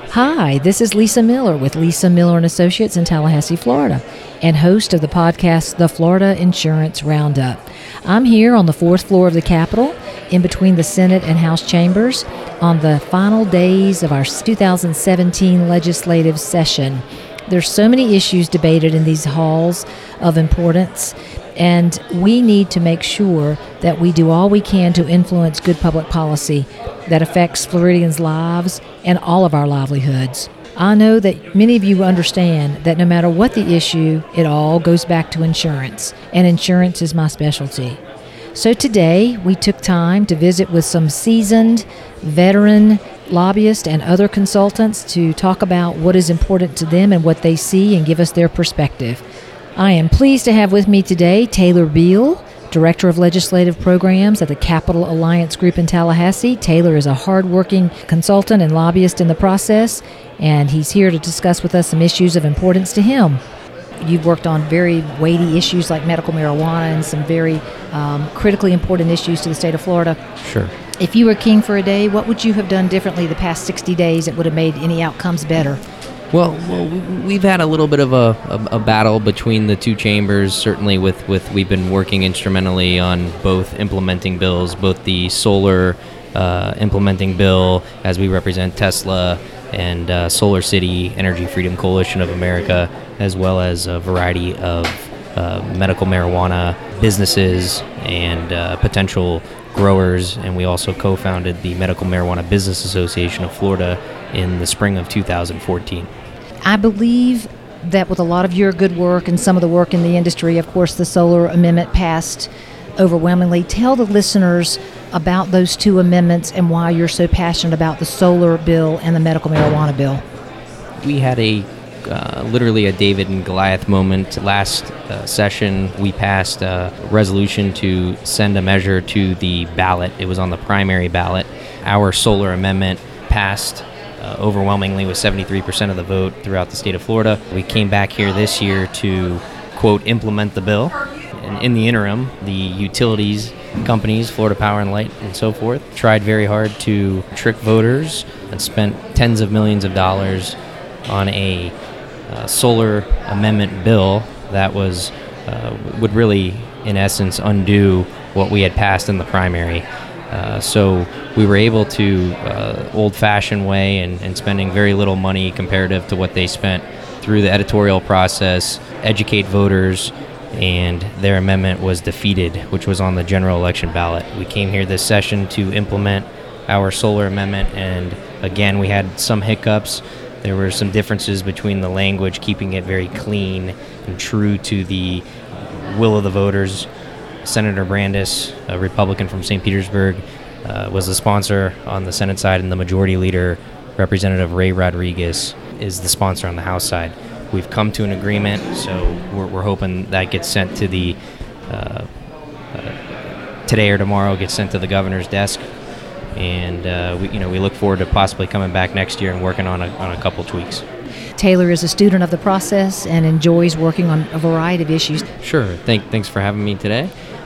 Hi, this is Lisa Miller with Lisa Miller and Associates in Tallahassee, Florida, and host of the podcast, The Florida Insurance Roundup. I'm here on the fourth floor of the Capitol, in between the Senate and House chambers, on the final days of our 2017 legislative session. There's so many issues debated in these halls of importance, and we need to make sure that we do all we can to influence good public policy that affects Floridians' lives and all of our livelihoods. I know that many of you understand that no matter what the issue, it all goes back to insurance, and insurance is my specialty. So today, we took time to visit with some seasoned, veteran lobbyists and other consultants to talk about what is important to them and what they see and give us their perspective. I am pleased to have with me today Taylor Beal, Director of Legislative Programs at the Capital Alliance Group in Tallahassee. Taylor is a hard-working consultant and lobbyist in the process, and he's here to discuss with us some issues of importance to him. You've worked on very weighty issues like medical marijuana and some very critically important issues to the state of Florida. Sure. If you were king for a day, what would you have done differently the past 60 days that would have made any outcomes better? Well, we've had a little bit of a battle between the two chambers. Certainly, we've been working instrumentally on both implementing bills, both the solar implementing bill, as we represent Tesla, and Solar City Energy Freedom Coalition of America, as well as a variety of medical marijuana businesses and potential growers. And we also co-founded the Medical Marijuana Business Association of Florida in the spring of 2014. I believe that with a lot of your good work and some of the work in the industry, of course, the solar amendment passed overwhelmingly. Tell the listeners about those two amendments and why you're so passionate about the solar bill and the medical marijuana bill. We had literally a David and Goliath moment. Last session, we passed a resolution to send a measure to the ballot. It was on the primary ballot. Our solar amendment passed overwhelmingly with 73% of the vote throughout the state of Florida. We came back here this year to, quote, implement the bill. And in the interim, the utilities companies, Florida Power and Light and so forth, tried very hard to trick voters and spent tens of millions of dollars on a solar amendment bill that would really, in essence, undo what we had passed in the primary. So we were able to, old-fashioned way and spending very little money comparative to what they spent through the editorial process, educate voters, and their amendment was defeated, which was on the general election ballot. We came here this session to implement our solar amendment, and again, we had some hiccups. There were some differences between the language, keeping it very clean and true to the will of the voters. Senator Brandis, a Republican from St. Petersburg, was the sponsor on the Senate side, and the Majority Leader, Representative Ray Rodriguez, is the sponsor on the House side. We've come to an agreement, so we're hoping that gets sent to the today or tomorrow, gets sent to the governor's desk, and we look forward to possibly coming back next year and working on a couple tweaks. Taylor is a student of the process and enjoys working on a variety of issues. Sure. Thanks for having me today.